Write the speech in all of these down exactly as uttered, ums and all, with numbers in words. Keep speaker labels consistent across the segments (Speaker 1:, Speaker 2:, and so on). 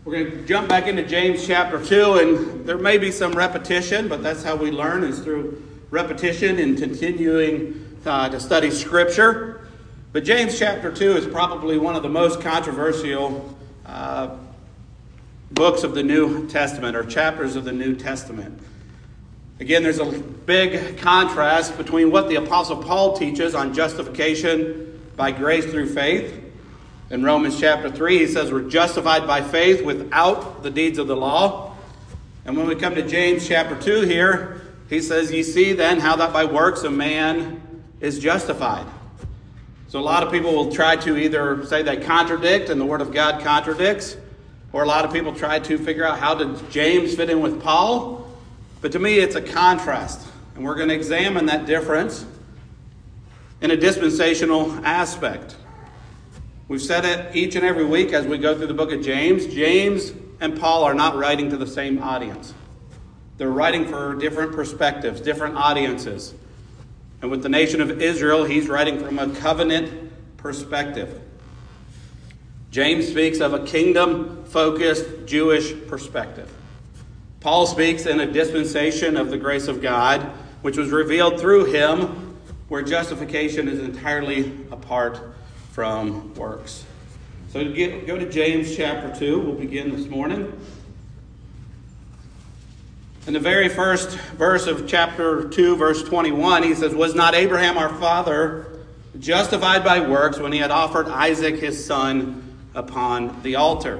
Speaker 1: We're going to jump back into James chapter two, and there may be some repetition, but that's how we learn, is through repetition and continuing uh, to study Scripture. But James chapter two is probably one of the most controversial uh, books of the New Testament, or chapters of the New Testament. Again, there's a big contrast between what the Apostle Paul teaches on justification by grace through faith. In Romans chapter three, he says we're justified by faith without the deeds of the law. And when we come to James chapter two here, he says, "Ye see then how that by works a man is justified." So a lot of people will try to either say they contradict and the Word of God contradicts, or a lot of people try to figure out how did James fit in with Paul. But to me, it's a contrast. And we're going to examine that difference in a dispensational aspect. We've said it each and every week as we go through the book of James. James and Paul are not writing to the same audience. They're writing for different perspectives, different audiences. And with the nation of Israel, he's writing from a covenant perspective. James speaks of a kingdom-focused Jewish perspective. Paul speaks in a dispensation of the grace of God, which was revealed through him, where justification is entirely apart from works. So to get, go to James chapter two. We'll begin this morning. In the very first verse of chapter two, verse twenty-one, he says, "Was not Abraham our father justified by works when he had offered Isaac his son upon the altar?"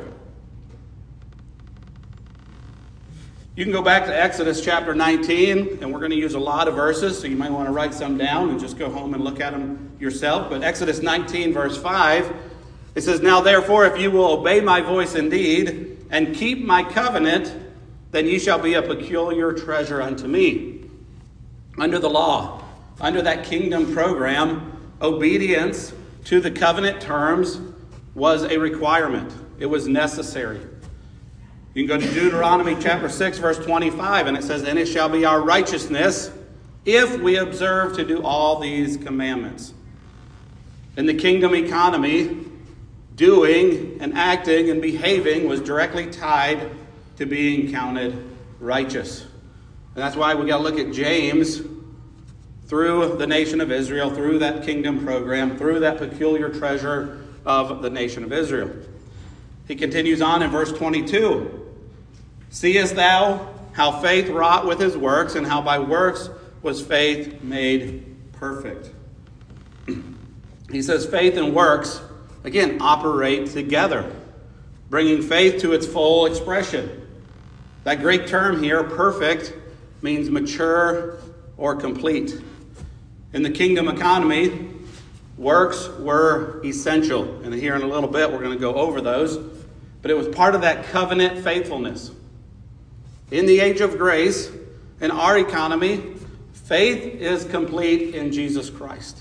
Speaker 1: You can go back to Exodus chapter nineteen, and we're going to use a lot of verses, so you might want to write some down and just go home and look at them yourself. But Exodus nineteen, verse five, it says, "Now therefore, if you will obey my voice indeed, and keep my covenant, then ye shall be a peculiar treasure unto me." Under the law, under that kingdom program, obedience to the covenant terms was a requirement. It was necessary. You can go to Deuteronomy chapter six, verse twenty-five, and it says, "And it shall be our righteousness if we observe to do all these commandments." In the kingdom economy, doing and acting and behaving was directly tied to being counted righteous. And that's why we got to look at James through the nation of Israel, through that kingdom program, through that peculiar treasure of the nation of Israel. He continues on in verse twenty-two. "Seest thou how faith wrought with his works, and how by works was faith made perfect?" He says faith and works, again, operate together, bringing faith to its full expression. That Greek term here, perfect, means mature or complete. In the kingdom economy, works were essential. And here in a little bit, we're going to go over those. But it was part of that covenant faithfulness. In the age of grace, in our economy, faith is complete in Jesus Christ.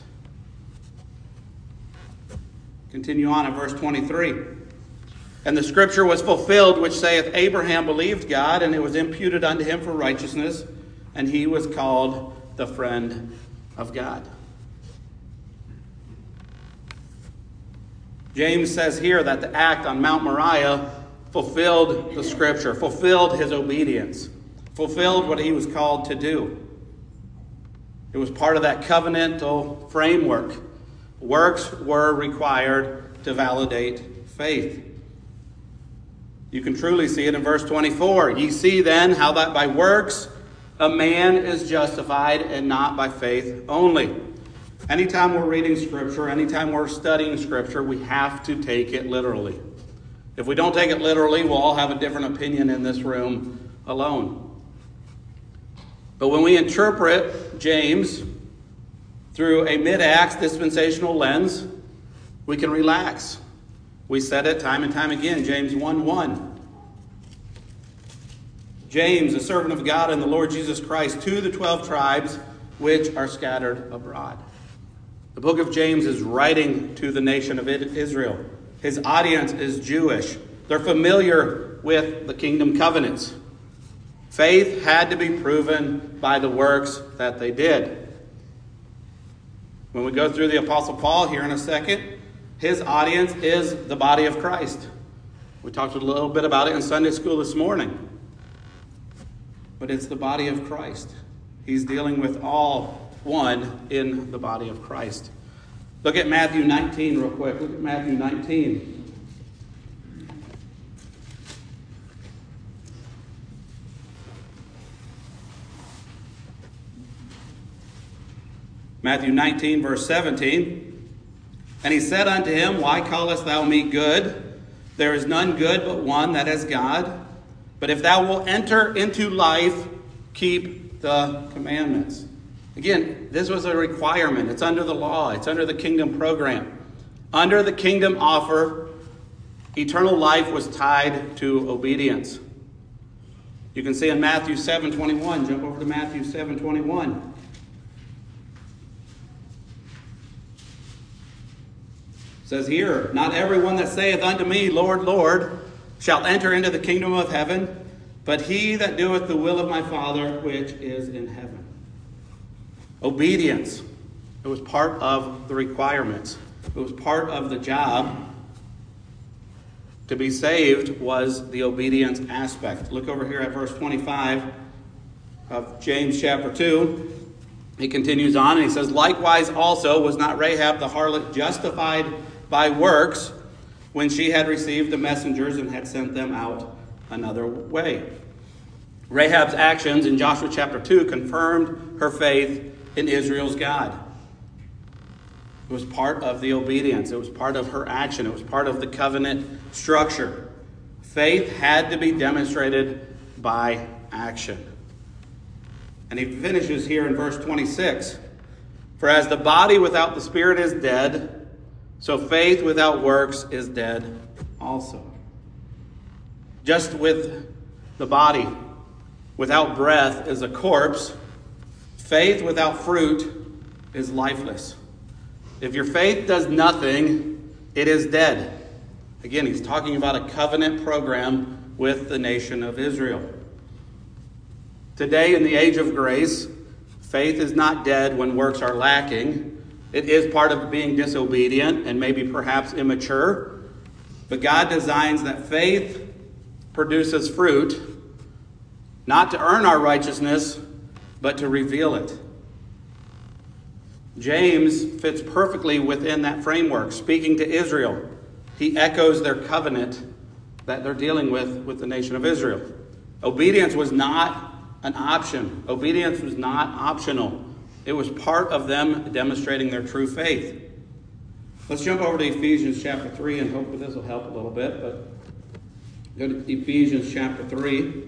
Speaker 1: Continue on in verse twenty-three. "And the scripture was fulfilled, which saith, Abraham believed God, and it was imputed unto him for righteousness, and he was called the friend of God." James says here that the act on Mount Moriah fulfilled the scripture, fulfilled his obedience, fulfilled what he was called to do. It was part of that covenantal framework. Works were required to validate faith. You can truly see it in verse twenty-four. "Ye see then how that by works a man is justified, and not by faith only." Anytime we're reading Scripture, anytime we're studying Scripture, we have to take it literally. If we don't take it literally, we'll all have a different opinion in this room alone. But when we interpret James through a mid-acts dispensational lens, we can relax. We said it time and time again, James one one. "James, a servant of God and the Lord Jesus Christ, to the twelve tribes which are scattered abroad." The book of James is writing to the nation of Israel. His audience is Jewish. They're familiar with the kingdom covenants. Faith had to be proven by the works that they did. When we go through the Apostle Paul here in a second, his audience is the body of Christ. We talked a little bit about it in Sunday school this morning. But it's the body of Christ. He's dealing with all one in the body of Christ. Look at Matthew nineteen real quick. Look at Matthew nineteen. Matthew nineteen, verse seventeen. And he said unto him, Why callest thou me good? There is none good but one, that is God. But if thou wilt enter into life, keep the commandments. Again, this was a requirement. It's under the law. It's under the kingdom program. Under the kingdom offer, eternal life was tied to obedience. You can see in Matthew seven twenty-one. Jump over to Matthew seven twenty-one. It says here, Not everyone that saith unto me, Lord, Lord, shall enter into the kingdom of heaven, but he that doeth the will of my Father which is in heaven. Obedience. It was part of the requirements. It was part of the job. To be saved was the obedience aspect. Look over here at verse twenty-five of James chapter two. He continues on and he says, Likewise also was not Rahab the harlot justified by works when she had received the messengers and had sent them out another way. Rahab's actions in Joshua chapter two confirmed her faith in Israel's God. It was part of the obedience. It was part of her action. It was part of the covenant structure. Faith had to be demonstrated by action. And he finishes here in verse twenty-six. For as the body without the spirit is dead, so faith without works is dead also. Just with the body without breath is a corpse, faith without fruit is lifeless. If your faith does nothing, it is dead. Again, he's talking about a covenant program with the nation of Israel. Today, in the age of grace, faith is not dead when works are lacking. It is part of being disobedient and maybe perhaps immature. But God designs that faith produces fruit, not to earn our righteousness, but to reveal it. James fits perfectly within that framework. Speaking to Israel, he echoes their covenant that they're dealing with with the nation of Israel. Obedience was not an option. Obedience was not optional. It was part of them demonstrating their true faith. Let's jump over to Ephesians chapter three, and hopefully this will help a little bit. But go to Ephesians chapter three.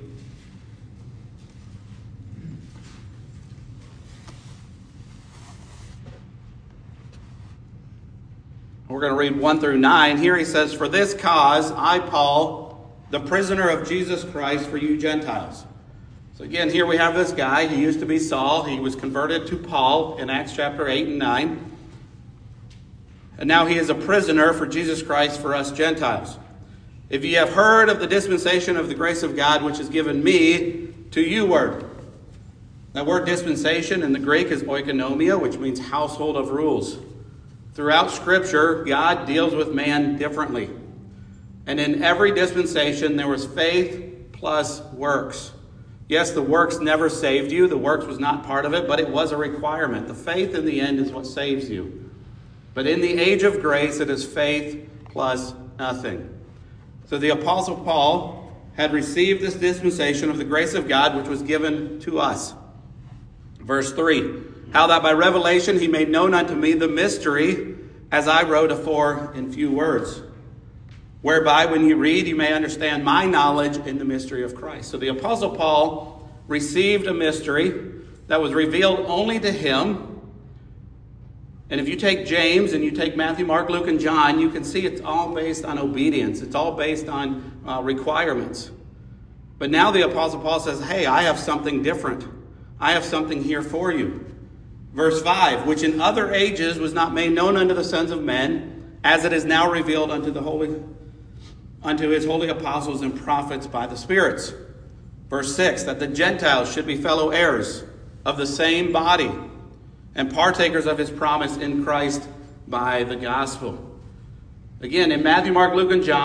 Speaker 1: We're going to read one through nine. Here he says, For this cause I, Paul, the prisoner of Jesus Christ for you Gentiles. So again, here we have this guy. He used to be Saul. He was converted to Paul in Acts chapter eight and nine. And now he is a prisoner for Jesus Christ for us Gentiles. If ye have heard of the dispensation of the grace of God, which is given me to you word. That word dispensation in the Greek is oikonomia, which means household of rules. Throughout Scripture, God deals with man differently. And in every dispensation, there was faith plus works. Yes, the works never saved you. The works was not part of it, but it was a requirement. The faith in the end is what saves you. But in the age of grace, it is faith plus nothing. So the Apostle Paul had received this dispensation of the grace of God, which was given to us. Verse three, How that by revelation he made known unto me the mystery, as I wrote afore in few words. Whereby when you read, you may understand my knowledge in the mystery of Christ. So the Apostle Paul received a mystery that was revealed only to him. And if you take James and you take Matthew, Mark, Luke, and John, you can see it's all based on obedience. It's all based on uh, requirements. But now the Apostle Paul says, hey, I have something different. I have something here for you. Verse five, which in other ages was not made known unto the sons of men, as it is now revealed unto the holy, unto his holy apostles and prophets by the spirits. Verse six, that the Gentiles should be fellow heirs of the same body, and partakers of his promise in Christ by the gospel. Again, in Matthew, Mark, Luke, and John,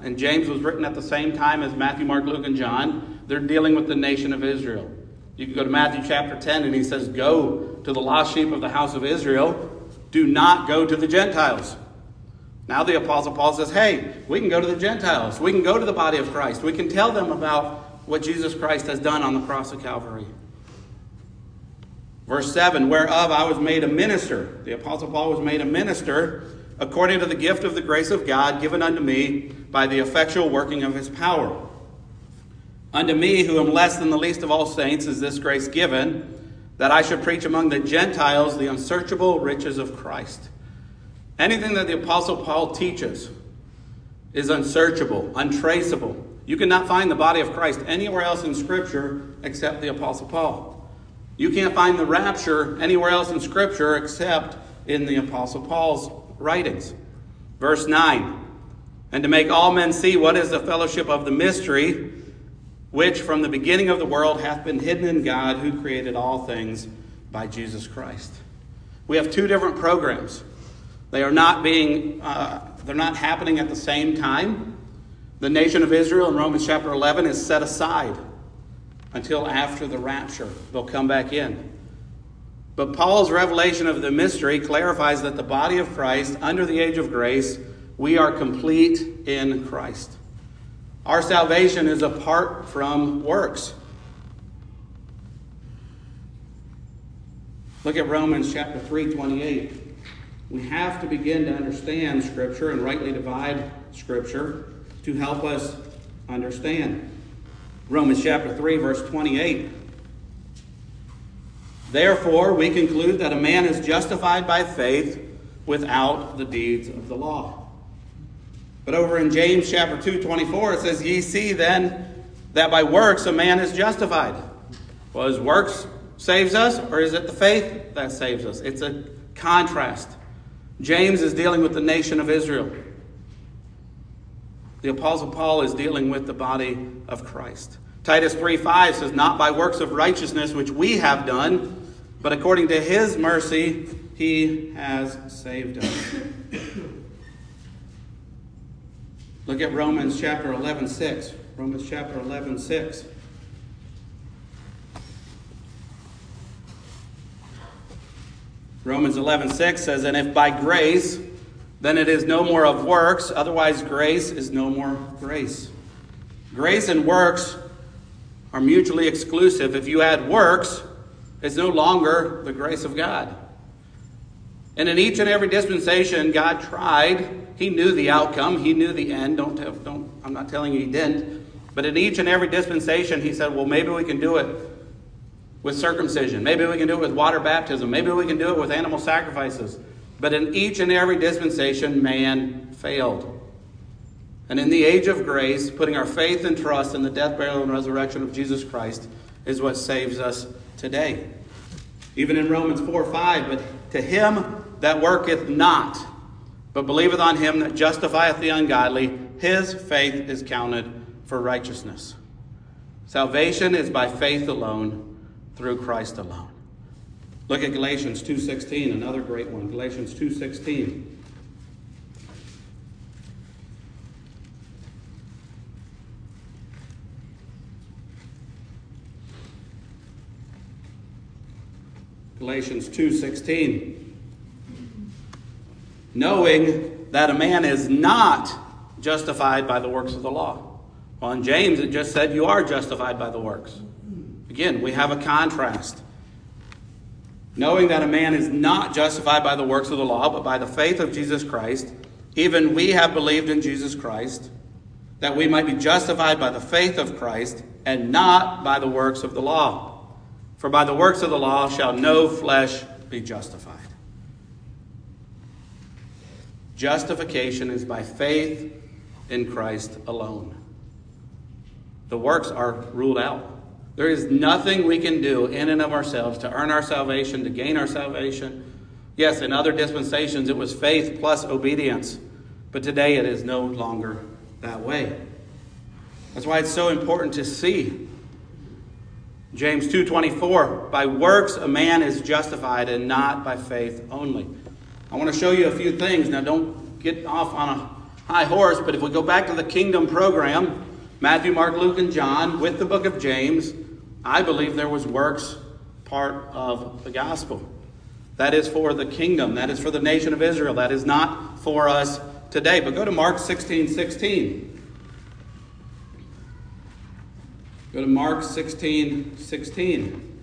Speaker 1: and James was written at the same time as Matthew, Mark, Luke, and John. They're dealing with the nation of Israel. You can go to Matthew chapter ten, and he says, go to the lost sheep of the house of Israel. Do not go to the Gentiles. Now the Apostle Paul says, hey, we can go to the Gentiles. We can go to the body of Christ. We can tell them about what Jesus Christ has done on the cross of Calvary. Verse seven, whereof I was made a minister. The Apostle Paul was made a minister according to the gift of the grace of God given unto me by the effectual working of his power. Unto me, who am less than the least of all saints, is this grace given, that I should preach among the Gentiles the unsearchable riches of Christ. Anything that the Apostle Paul teaches is unsearchable, untraceable. You cannot find the body of Christ anywhere else in Scripture except the Apostle Paul. You can't find the rapture anywhere else in Scripture except in the Apostle Paul's writings. Verse nine, and to make all men see what is the fellowship of the mystery, which from the beginning of the world hath been hidden in God, who created all things by Jesus Christ. We have two different programs. They are not being, uh, they're not happening at the same time. The nation of Israel in Romans chapter eleven is set aside until after the rapture. They'll come back in. But Paul's revelation of the mystery clarifies that the body of Christ, under the age of grace, we are complete in Christ. Our salvation is apart from works. Look at Romans chapter three, twenty-eight. We have to begin to understand Scripture and rightly divide Scripture to help us understand. Romans chapter three, verse twenty-eight. Therefore, we conclude that a man is justified by faith without the deeds of the law. But over in James chapter two, twenty-four, it says, ye see then that by works a man is justified. Well, is works saves us, or is it the faith that saves us? It's a contrast. James is dealing with the nation of Israel. The Apostle Paul is dealing with the body of Christ. Titus three five says, not by works of righteousness which we have done, but according to his mercy he has saved us. Look at Romans chapter eleven, six. Romans chapter eleven, six. Romans eleven, six says, and if by grace, then it is no more of works, otherwise grace is no more grace. Grace and works are mutually exclusive. If you add works, it's no longer the grace of God. And in each and every dispensation, God tried. He knew the outcome. He knew the end. Don't, tell, don't, I'm not telling you he didn't. But in each and every dispensation, he said, well, maybe we can do it with circumcision. Maybe we can do it with water baptism. Maybe we can do it with animal sacrifices. But in each and every dispensation, man failed. And in the age of grace, putting our faith and trust in the death, burial, and resurrection of Jesus Christ is what saves us today. Even in Romans four five, but to him that worketh not, but believeth on him that justifieth the ungodly, his faith is counted for righteousness. Salvation is by faith alone, through Christ alone. Look at Galatians two sixteen, another great one. Galatians two sixteen. Galatians two sixteen. Knowing that a man is not justified by the works of the law. Well, in James it just said you are justified by the works. Again, we have a contrast. Knowing that a man is not justified by the works of the law, but by the faith of Jesus Christ, even we have believed in Jesus Christ, that we might be justified by the faith of Christ, and not by the works of the law. For by the works of the law shall no flesh be justified. Justification is by faith in Christ alone. The works are ruled out. There is nothing we can do in and of ourselves to earn our salvation, to gain our salvation. Yes, in other dispensations it was faith plus obedience. But today it is no longer that way. That's why it's so important to see. James two twenty-four, by works a man is justified and not by faith only. I want to show you a few things. Now don't get off on a high horse, but if we go back to the kingdom program, Matthew, Mark, Luke, and John, with the book of James, I believe there was works part of the gospel. That is for the kingdom. That is for the nation of Israel. That is not for us today. But go to Mark sixteen sixteen. Go to Mark sixteen sixteen.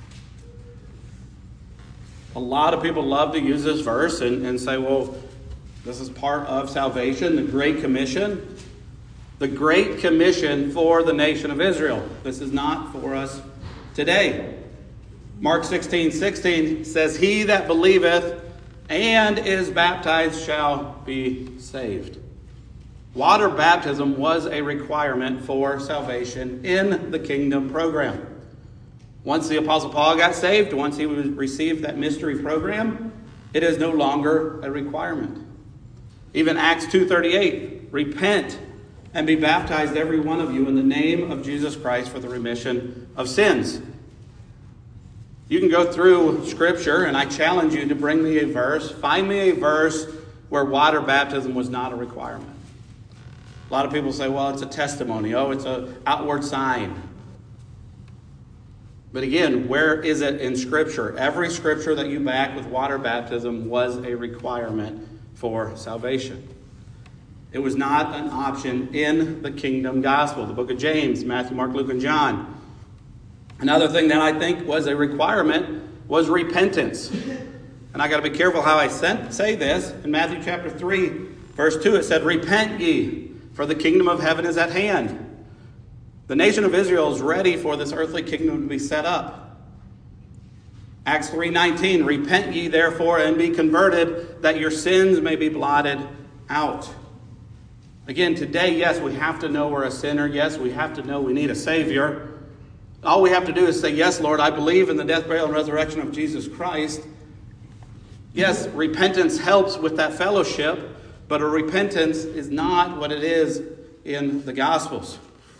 Speaker 1: A lot of people love to use this verse and, and say, well, this is part of salvation, the Great Commission. The Great Commission for the nation of Israel. This is not for us today. Mark sixteen sixteen says, he that believeth and is baptized shall be saved. Water baptism was a requirement for salvation in the kingdom program. Once the Apostle Paul got saved, once he received that mystery program, it is no longer a requirement. Even Acts two thirty-eight, repent and be baptized every one of you in the name of Jesus Christ for the remission of sins. You can go through Scripture, and I challenge you to bring me a verse. Find me a verse where water baptism was not a requirement. A lot of people say, well, it's a testimony. Oh, it's an outward sign. But again, where is it in Scripture? Every Scripture that you back with water baptism was a requirement for salvation. It was not an option in the kingdom gospel, the book of James, Matthew, Mark, Luke, and John. Another thing that I think was a requirement was repentance. And I got to be careful how I say this. In Matthew chapter three, verse two, it said, repent ye, for the kingdom of heaven is at hand. The nation of Israel is ready for this earthly kingdom to be set up. Acts three nineteen, repent ye therefore and be converted, that your sins may be blotted out. Again, today, yes, we have to know we're a sinner. Yes, we have to know we need a Savior. All we have to do is say, yes, Lord, I believe in the death, burial, and resurrection of Jesus Christ. Yes, repentance helps with that fellowship, but a repentance is not what it is in the Gospels.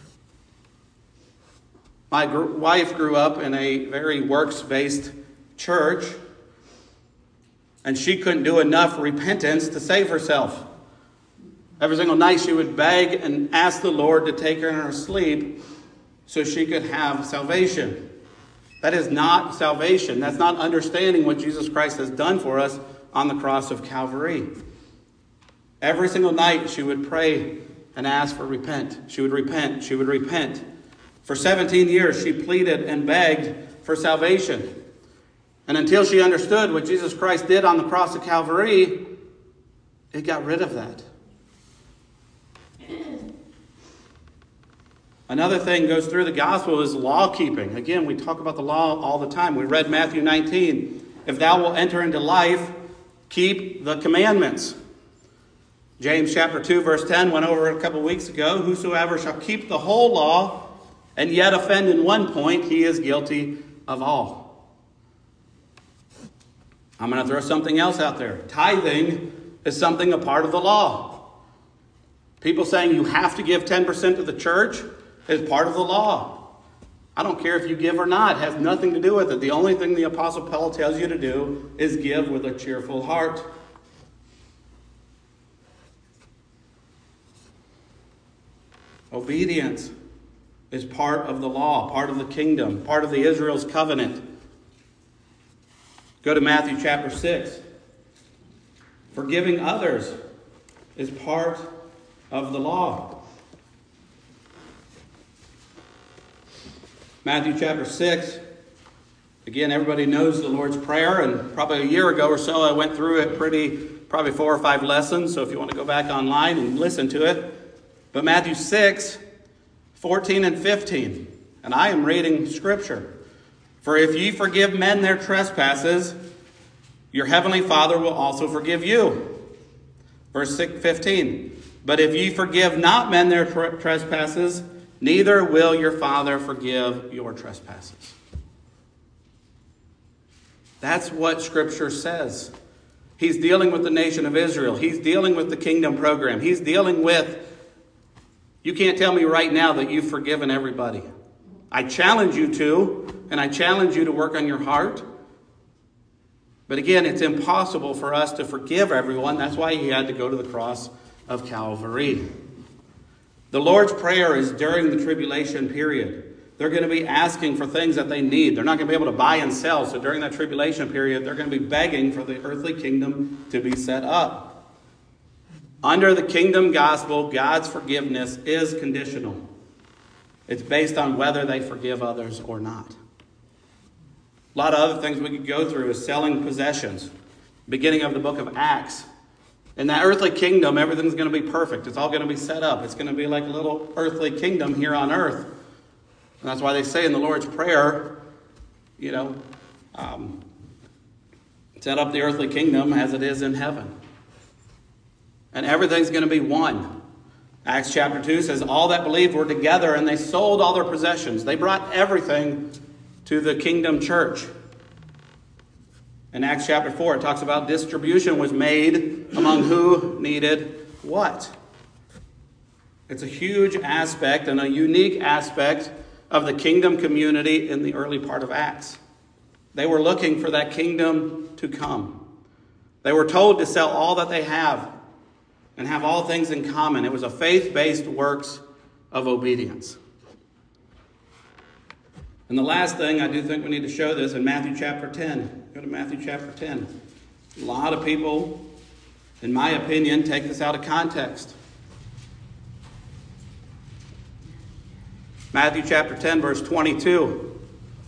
Speaker 1: My gr- wife grew up in a very works-based church, and she couldn't do enough repentance to save herself. Every single night she would beg and ask the Lord to take her in her sleep so she could have salvation. That is not salvation. That's not understanding what Jesus Christ has done for us on the cross of Calvary. Every single night she would pray and ask for repent. She would repent. She would repent. For seventeen years she pleaded and begged for salvation. And until she understood what Jesus Christ did on the cross of Calvary, it got rid of that. Another thing goes through the gospel is law keeping. Again, we talk about the law all the time. We read Matthew nineteen. If thou wilt enter into life, keep the commandments. James chapter two, verse ten, went over a couple weeks ago. Whosoever shall keep the whole law and yet offend in one point, he is guilty of all. I'm going to throw something else out there. Tithing is something a part of the law. People saying you have to give ten percent to the church is part of the law. I don't care if you give or not. It has nothing to do with it. The only thing the Apostle Paul tells you to do is give with a cheerful heart. Obedience is part of the law, part of the kingdom, part of the Israel's covenant. Go to Matthew chapter six. Forgiving others is part of the law. Matthew chapter six. Again, everybody knows the Lord's Prayer, and probably a year ago or so I went through it pretty, probably four or five lessons, so if you want to go back online and listen to it. But Matthew six, fourteen and fifteen, and I am reading Scripture. For if ye forgive men their trespasses, your heavenly Father will also forgive you. Verse fifteen, but if ye forgive not men their tre- trespasses, neither will your Father forgive your trespasses. That's what Scripture says. He's dealing with the nation of Israel. He's dealing with the kingdom program. He's dealing with, you can't tell me right now that you've forgiven everybody. I challenge you to, and I challenge you to work on your heart. But again, it's impossible for us to forgive everyone. That's why he had to go to the cross of Calvary. The Lord's Prayer is during the tribulation period. They're going to be asking for things that they need. They're not going to be able to buy and sell. So during that tribulation period, they're going to be begging for the earthly kingdom to be set up. Under the kingdom gospel, God's forgiveness is conditional. It's based on whether they forgive others or not. A lot of other things we could go through is selling possessions. Beginning of the book of Acts. In that earthly kingdom, everything's going to be perfect. It's all going to be set up. It's going to be like a little earthly kingdom here on earth. And that's why they say in the Lord's Prayer, you know, um, set up the earthly kingdom as it is in heaven. And everything's going to be one. Acts chapter two says, all that believed were together and they sold all their possessions. They brought everything to the kingdom church. In Acts chapter four, it talks about distribution was made among who needed what. It's a huge aspect and a unique aspect of the kingdom community in the early part of Acts. They were looking for that kingdom to come. They were told to sell all that they have and have all things in common. It was a faith-based works of obedience. And the last thing, I do think we need to show this in Matthew chapter ten. Go to Matthew chapter ten. A lot of people, in my opinion, take this out of context. Matthew chapter ten, verse twenty-two.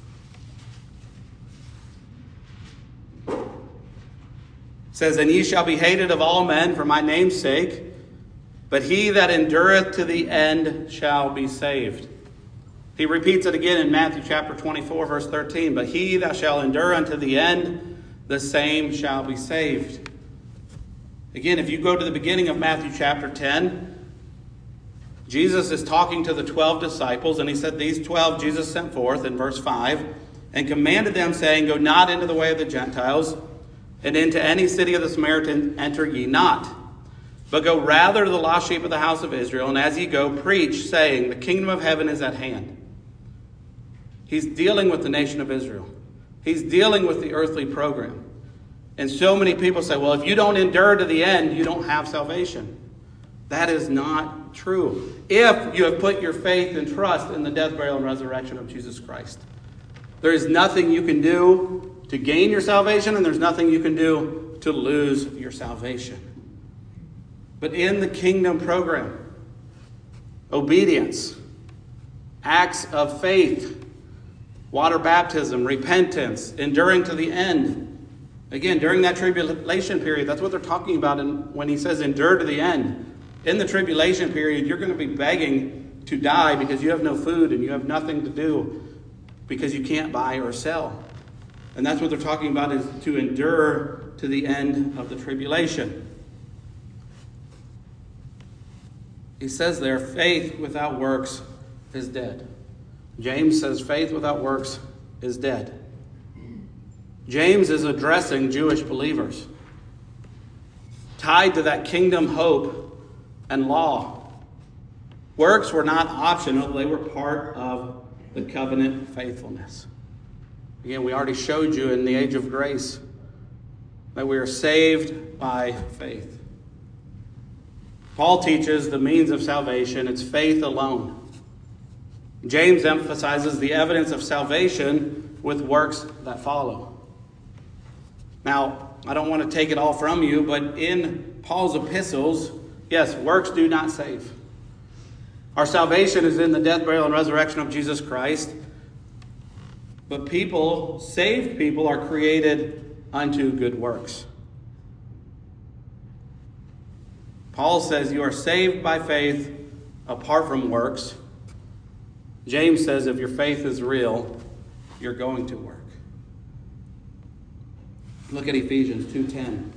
Speaker 1: It says, and ye shall be hated of all men for my name's sake, but he that endureth to the end shall be saved. He repeats it again in Matthew chapter twenty-four, verse thirteen. But he that shall endure unto the end, the same shall be saved. Again, if you go to the beginning of Matthew chapter ten, Jesus is talking to the twelve disciples, and he said, these twelve Jesus sent forth in verse five, and commanded them, saying, go not into the way of the Gentiles, and into any city of the Samaritan enter ye not. But go rather to the lost sheep of the house of Israel, and as ye go, preach, saying, the kingdom of heaven is at hand. He's dealing with the nation of Israel. He's dealing with the earthly program. And so many people say, well, if you don't endure to the end, you don't have salvation. That is not true. If you have put your faith and trust in the death, burial, and resurrection of Jesus Christ. There is nothing you can do to gain your salvation, and there's nothing you can do to lose your salvation. But in the kingdom program, obedience, acts of faith, water baptism, repentance, enduring to the end. Again, during that tribulation period, that's what they're talking about in, when he says endure to the end. In the tribulation period, you're going to be begging to die because you have no food and you have nothing to do because you can't buy or sell. And that's what they're talking about, is to endure to the end of the tribulation. He says there, faith without works is dead. James says faith without works is dead. James is addressing Jewish believers tied to that kingdom hope and law. Works were not optional. They were part of the covenant faithfulness. Again, we already showed you in the age of grace that we are saved by faith. Paul teaches the means of salvation. It's faith alone. James emphasizes the evidence of salvation with works that follow. Now, I don't want to take it all from you, but in Paul's epistles, yes, works do not save. Our salvation is in the death, burial, and resurrection of Jesus Christ. But people, saved people, are created unto good works. Paul says you are saved by faith apart from works. James says if your faith is real, you're going to work. Look at Ephesians two ten.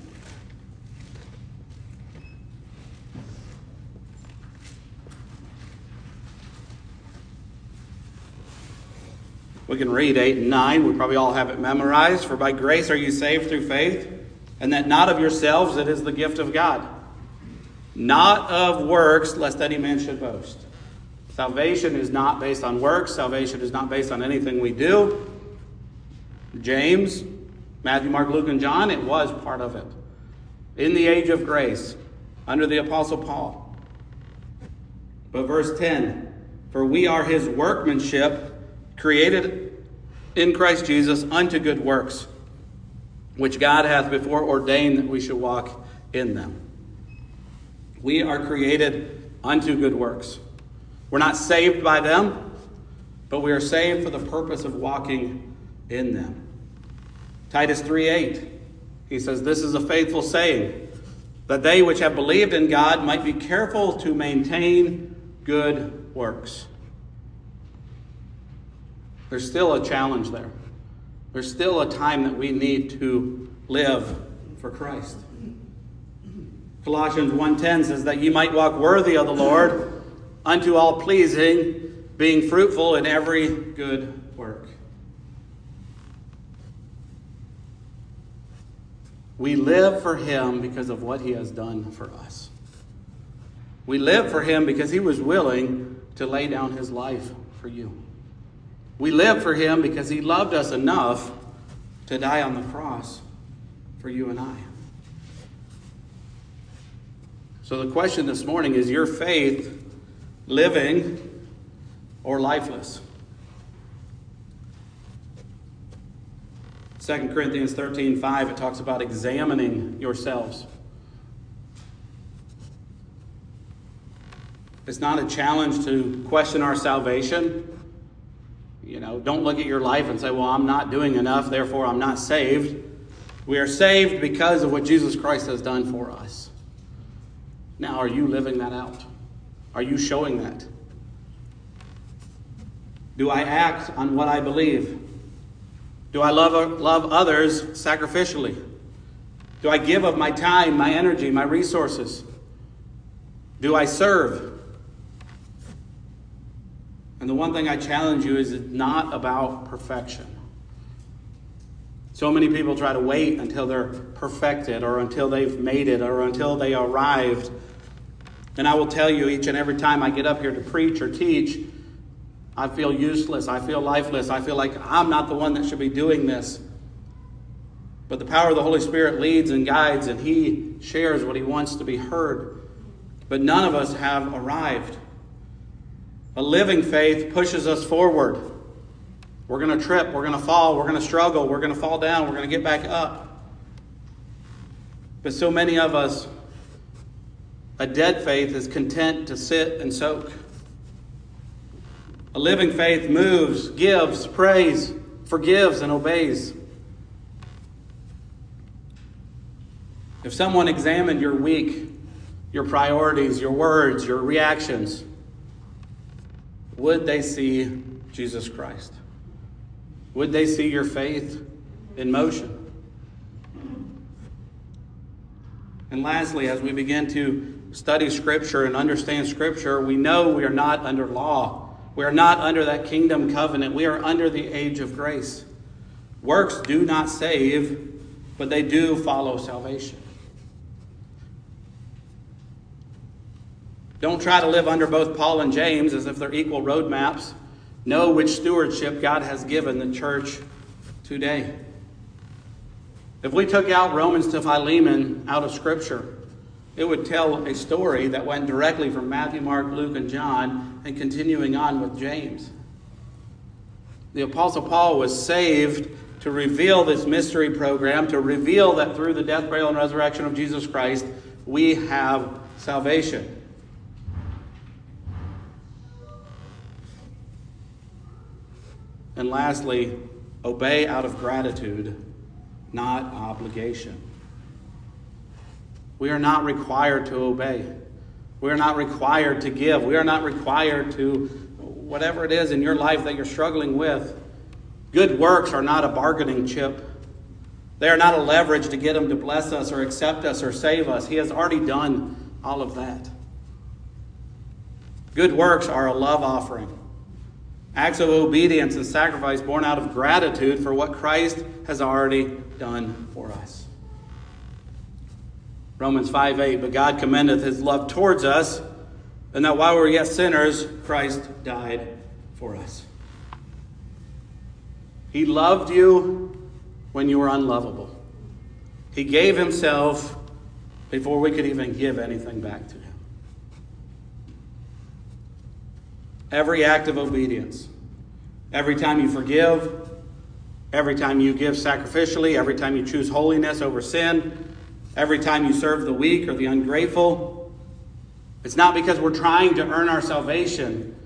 Speaker 1: We can read eight and nine. We probably all have it memorized. For by grace are you saved through faith, and that not of yourselves, it is the gift of God. Not of works, lest any man should boast. Salvation is not based on works. Salvation is not based on anything we do. James, Matthew, Mark, Luke, and John, it was part of it. In the age of grace, under the Apostle Paul. But verse ten, for we are his workmanship, created in Christ Jesus unto good works, which God hath before ordained that we should walk in them. We are created unto good works. We're not saved by them, but we are saved for the purpose of walking in them. Titus three eight, he says, this is a faithful saying, that they which have believed in God might be careful to maintain good works. There's still a challenge there. There's still a time that we need to live for Christ. Colossians one ten says that ye might walk worthy of the Lord, unto all pleasing, being fruitful in every good work. We live for him because of what he has done for us. We live for him because he was willing to lay down his life for you. We live for him because he loved us enough to die on the cross for you and I. So the question this morning is, your faith living or lifeless? Second Corinthians thirteen five, it talks about examining yourselves. It's not a challenge to question our salvation. You know, don't look at your life and say, well, I'm not doing enough, therefore I'm not saved. We are saved because of what Jesus Christ has done for us. Now, are you living that out? Are you showing that? Do I act on what I believe? Do I love, love others sacrificially? Do I give of my time, my energy, my resources? Do I serve? And the one thing I challenge you is it's not about perfection. So many people try to wait until they're perfected or until they've made it or until they arrived. And I will tell you, each and every time I get up here to preach or teach, I feel useless. I feel lifeless. I feel like I'm not the one that should be doing this. But the power of the Holy Spirit leads and guides, and he shares what he wants to be heard. But none of us have arrived. A living faith pushes us forward. We're going to trip. We're going to fall. We're going to struggle. We're going to fall down. We're going to get back up. But so many of us, a dead faith is content to sit and soak. A living faith moves, gives, prays, forgives, and obeys. If someone examined your week, your priorities, your words, your reactions, would they see Jesus Christ? Would they see your faith in motion? And lastly, as we begin to study Scripture and understand Scripture, we know we are not under law. We are not under that kingdom covenant. We are under the age of grace. Works do not save, but they do follow salvation. Don't try to live under both Paul and James as if they're equal roadmaps. Know which stewardship God has given the church today. If we took out Romans to Philemon out of Scripture, it would tell a story that went directly from Matthew, Mark, Luke, and John, and continuing on with James. The Apostle Paul was saved to reveal this mystery program, to reveal that through the death, burial, and resurrection of Jesus Christ, we have salvation. And lastly, obey out of gratitude, not obligation. We are not required to obey. We are not required to give. We are not required to, whatever it is in your life that you're struggling with, good works are not a bargaining chip. They are not a leverage to get him to bless us or accept us or save us. He has already done all of that. Good works are a love offering. Acts of obedience and sacrifice born out of gratitude for what Christ has already done for us. Romans five eight, but God commendeth his love towards us, and that while we were yet sinners, Christ died for us. He loved you when you were unlovable. He gave himself before we could even give anything back to him. Every act of obedience, every time you forgive, every time you give sacrificially, every time you choose holiness over sin, every time you serve the weak or the ungrateful, it's not because we're trying to earn our salvation.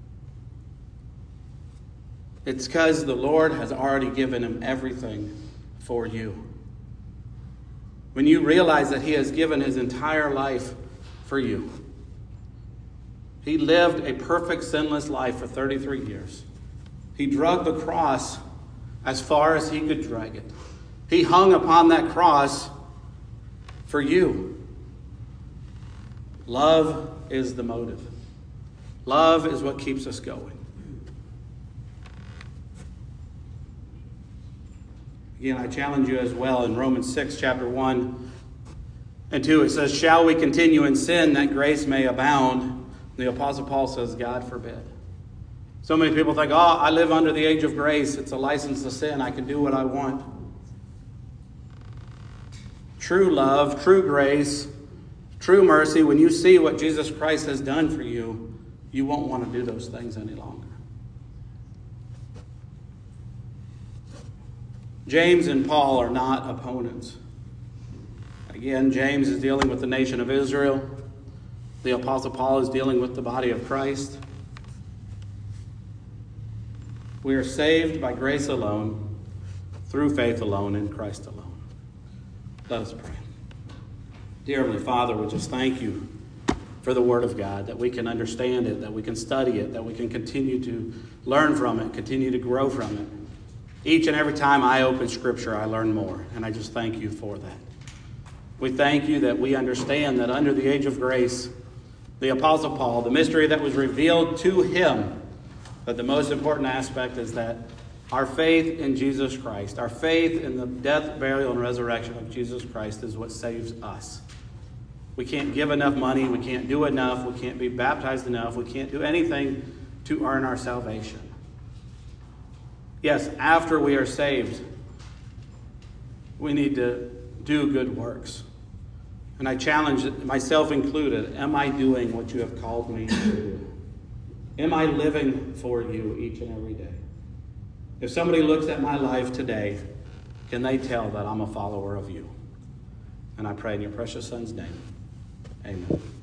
Speaker 1: It's because the Lord has already given him everything for you. When you realize that he has given his entire life for you. He lived a perfect, sinless life for thirty-three years. He dragged the cross as far as he could drag it. He hung upon that cross for you. Love is the motive. Love is what keeps us going. Again, I challenge you as well in Romans six, chapter one and two. It says, shall we continue in sin that grace may abound? The Apostle Paul says, God forbid. So many people think, oh, I live under the age of grace. It's a license to sin. I can do what I want. True love, true grace, true mercy, when you see what Jesus Christ has done for you, you won't want to do those things any longer. James and Paul are not opponents. Again, James is dealing with the nation of Israel. The Apostle Paul is dealing with the body of Christ. We are saved by grace alone, through faith alone, in Christ alone. Let us pray. Dear Heavenly Father, we just thank you for the Word of God, that we can understand it, that we can study it, that we can continue to learn from it, continue to grow from it. Each and every time I open Scripture, I learn more, and I just thank you for that. We thank you that we understand that under the age of grace, the Apostle Paul, the mystery that was revealed to him, that the most important aspect is that our faith in Jesus Christ, our faith in the death, burial, and resurrection of Jesus Christ is what saves us. We can't give enough money, we can't do enough, we can't be baptized enough, we can't do anything to earn our salvation. Yes, after we are saved, we need to do good works. And I challenge myself included, am I doing what you have called me to do? Am I living for you each and every day? If somebody looks at my life today, can they tell that I'm a follower of you? And I pray in your precious Son's name. Amen.